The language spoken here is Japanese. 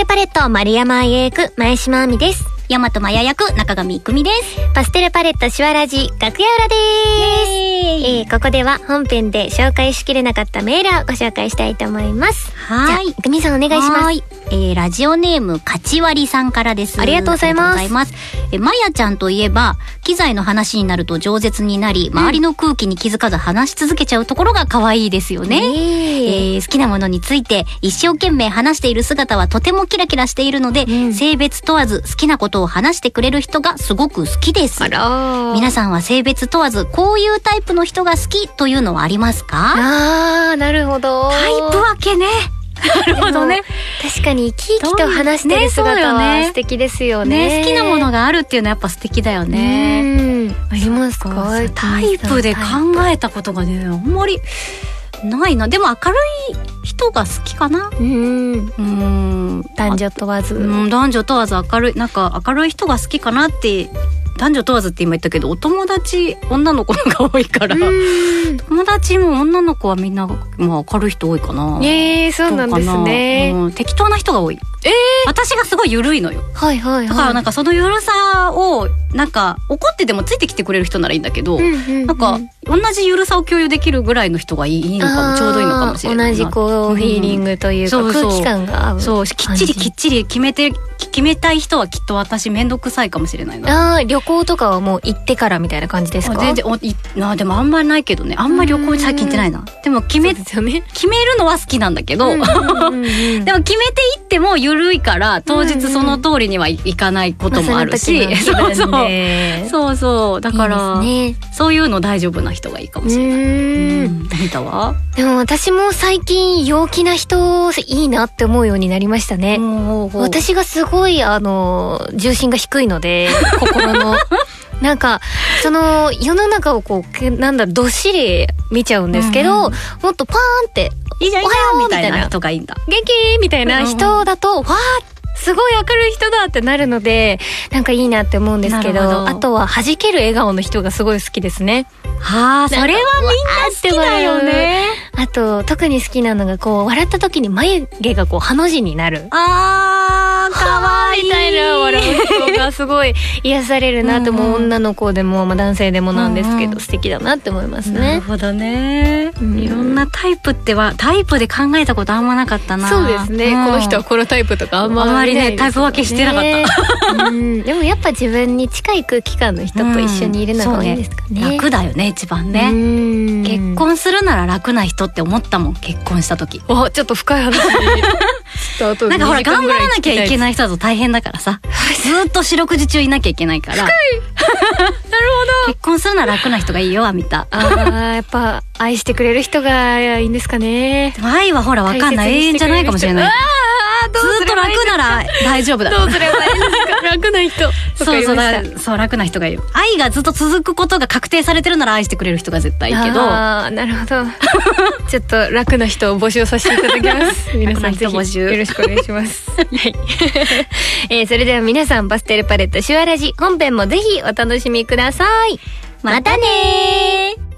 ルパレット丸山愛役前島亜美です。 大和マヤ役中上育美です。 パステルパレット手話ラジ楽屋裏です。ここでは本編で紹介しきれなかったメールをご紹介したいと思います。 はい。 育美さんお願いします。 ラジオネームかちわりさんからです。 ありがとうございます。 まやちゃんといえば機材の話になると饒舌になり、周りの空気に気づかず話し続けちゃうところが可愛いですよね。好きなものについて一生懸命話している姿はとてもキラキラしているので、性別問わず好きなことを話してくれる人がすごく好きです。皆さんは性別問わずこういうタイプの人が好きというのはありますか？ なるほど。 タイプ分けね。なるほどね。 確かに生き生きと話してる姿は素敵ですよね。 好きなものがあるっていうのはやっぱ素敵だよね。 ありますか？ タイプで考えたことがねあんまりないな。でも明るい人が好きかな。 男女問わず。 男女問わず明るい、なんか明るい人が好きかなって。男女問わずって今言ったけど、お友達女の子のが多いから、友達も女の子はみんな、まあ、明るい人多いかな。 そうなんですね。 適当な人が多い。私がすごい緩いのよ。だからなんかその緩さをなんか怒ってでもついてきてくれる人ならいいんだけなんか同じ緩さを共有できるぐらいの人がいいのかも、ちょうどいいのかもしれないな。 同じこうフィーリングというか空気感が合う。 そうきっちり決めたい人はきっと私めんどくさいかもしれないな。 旅行とかはもう行ってからみたいな感じですか？ 全然でもあんまりないけどね。あんまり旅行最近行ってないな。でも決めるのは好きなんだけど、でも決めていっても緩いから当日その通りにはいかないこともあるし、そうだからそういうの大丈夫な人がいいかもしれない。見たわ。 でも私も最近陽気な人いいなって思うようになりましたね。私がすごい重心が低いので心のなんかその世の中をこうどっしり見ちゃうんですけど、もっとパーンっていいじゃんみたいな人がいいんだ。 元気みたいな人だとわーすごい明るい人だってなるので、なんかいいなって思うんですけど、あとは弾ける笑顔の人がすごい好きですね。 それはみんな好きだよね。 あと特に好きなのがこう笑った時に眉毛がこうハの字になる。 かわいいみたいな笑う人がすごい癒されるなって思う。女の子でも男性でもなんですけど、素敵だなって思いますね。 なるほどね。いろんなタイプってはタイプで考えたことあんまなかったな。 そうですね。この人はこのタイプとかあんまりねタイプ分けしてなかった。 でもやっぱ自分に近い空気感の人と一緒にいるのがいいですかね。 楽だよね一番ね。結婚するなら楽な人って思ったもん、結婚した時。 ちょっと深い話。 なんかほら頑張らなきゃいけない人だと大変だからさ、ずっと四六時中いなきゃいけないから。なるほど。結婚するなら楽な人がいいよ、アミタ。 やっぱ愛してくれる人がいいんですかね。 愛はほらわかんない、永遠じゃないかもしれない。ずっと楽なら大丈夫だ。 どうすればいいですか？楽な人。 そう楽な人がいいよ。愛がずっと続くことが確定されてるなら愛してくれる人が絶対いいけど。 なるほど。ちょっと楽な人を募集させていただきます。皆さんぜひよろしくお願いします。はい。それでは皆さん、パステルパレット手話ラジ本編もぜひお楽しみください。またねー。